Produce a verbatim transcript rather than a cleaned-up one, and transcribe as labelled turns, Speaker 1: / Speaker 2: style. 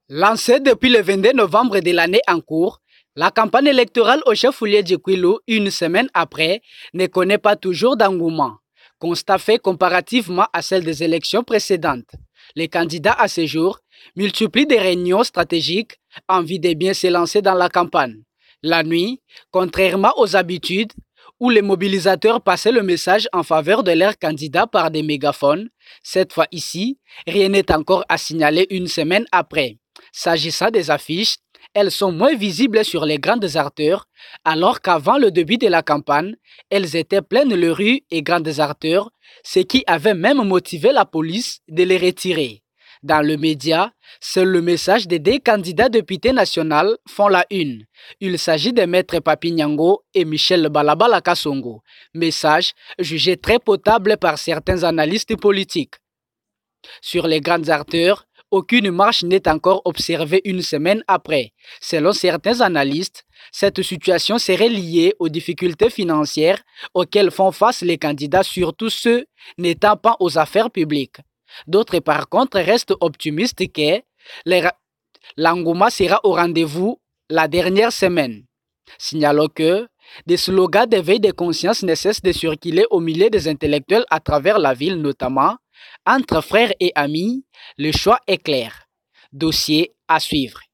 Speaker 1: Lancée depuis le vingt-deux novembre de l'année en cours, la campagne électorale au chef-lieu de Kwilu, une semaine après, ne connaît pas toujours d'engouement. Constat fait comparativement à celle des élections précédentes. Les candidats à ce jour multiplient des réunions stratégiques en vue de bien se lancer dans la campagne. La nuit, contrairement aux habitudes, où les mobilisateurs passaient le message en faveur de leurs candidats par des mégaphones, cette fois ici, rien n'est encore à signaler une semaine après. S'agissant des affiches, elles sont moins visibles sur les grandes artères, alors qu'avant le début de la campagne, elles étaient pleines de rues et grandes artères, ce qui avait même motivé la police de les retirer. Dans le média, seul le message des deux candidats députés nationaux font la une. Il s'agit de Maître Papi Nyango et Michel Balabala Kassongo, message jugé très potable par certains analystes politiques. Sur les grandes artères, aucune marche n'est encore observée une semaine après. Selon certains analystes, cette situation serait liée aux difficultés financières auxquelles font face les candidats, surtout ceux n'étant pas aux affaires publiques. D'autres, par contre, restent optimistes que l'engouement sera au rendez-vous la dernière semaine. Signalons que des slogans d'éveil de conscience ne cessent de circuler au milieu des intellectuels à travers la ville, notamment entre frères et amis. Le choix est clair. Dossier à suivre.